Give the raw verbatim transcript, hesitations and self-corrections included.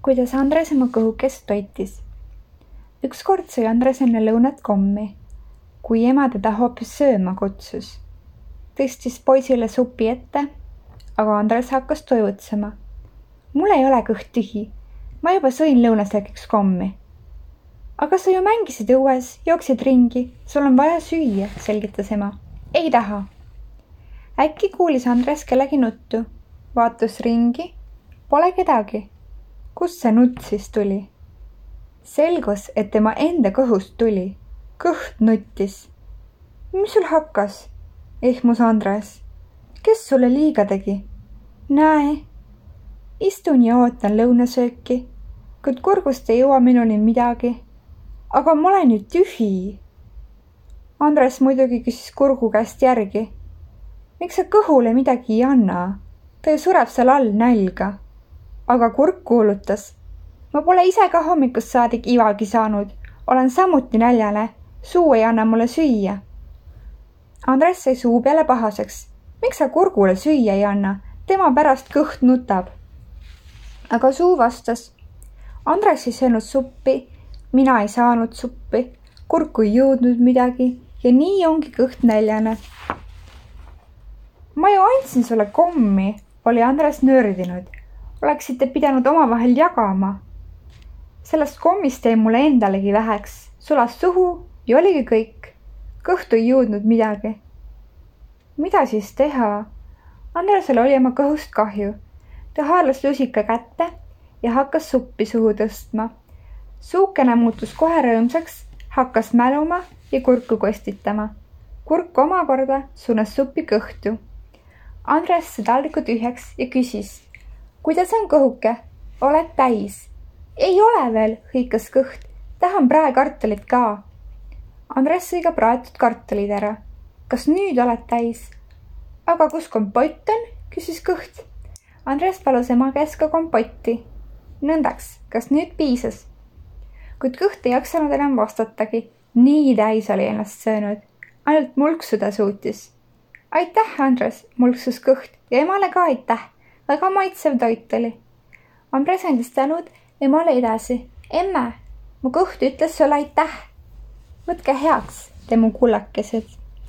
kuidas Andres oma kõhukest toitis. Ükskord sõi Andres enne lõunat kommi, kui ema teda hoopis sööma kutsus. Tõstis poisile supi ette, aga Andres hakkas toivutsema. Mul ei ole kõht tühi, ma juba sõin lõunasöögiks kommi. Aga sa ju mängisid õues, jooksid ringi, sul on vaja süüa, selgitas ema. Ei taha. Äkki kuulis Andres kellegi nuttu, vaatus ringi, pole kedagi. Kus see nutt siis tuli? Selgus, et tema enda kõhust tuli. Kõht nuttis. Mis sul hakkas? Ehmus Andres. Kes sulle liiga tegi? Näe. Istun ja ootan lõunasööki, kuid kurgust ei jõua minuni midagi. Aga ma olen ju tühi. Andres muidugi küsis kurgu käest järgi. Miks sa kõhule midagi ei anna? Ta ju sureb seal all nälga. Aga kurk kuulutas. Ma pole ise ka hommikust saadik ivagi saanud. Olen samuti näljane. Suu ei anna mulle süüa. Andres sai suu peale pahaseks. Miks sa kurgule süüa ei anna? Tema pärast kõht nutab. Aga suu vastas. Andres ei söönud suppi. Mina ei saanud suppi. Kurku ei jõudnud midagi. Ja nii ongi kõht näljane. Ma ju andsin sulle kommi, oli Andres nördinud. Oleksite pidanud omavahel jagama. Sellest kommist jäi mulle endalegi väheks. Sulas suhu ja oligi kõik. Kõhtu ei jõudnud midagi. Mida siis teha? Andresel oli oma kõhust kahju. Ta haarlas lusika kätte ja hakkas suppi suhu tõstma. Suukene muutus kohe rõõmsaks, hakkas mäluma ja kurku kostitama. Kurk omakorda suunas suppi kõhtu. Andres sai taldriku tühjaks ja küsis. Kuidas on kõhuke? Oled täis? Ei ole veel, hõikas kõht. Tahan praekartulit ka. Andres sõi ka praetud kartulid ära. Kas nüüd oled täis? Aga kus kompott on? Küsis kõht. Andres palus ema käest ka kompotti. Nõndaks, kas nüüd piisas? Kuid kõht ei jaksanud enam vastatagi. Nii täis oli ennast söönud. Ainult mulksuda suutis. Aitäh, Andres, mulksus kõht ja emale ka aitäh. Väga maitsev toit oli. Andres andis tänud emale edasi. Emme, mu kõht ütles sulle aitäh. Võtke heaks, te mu kullakesed.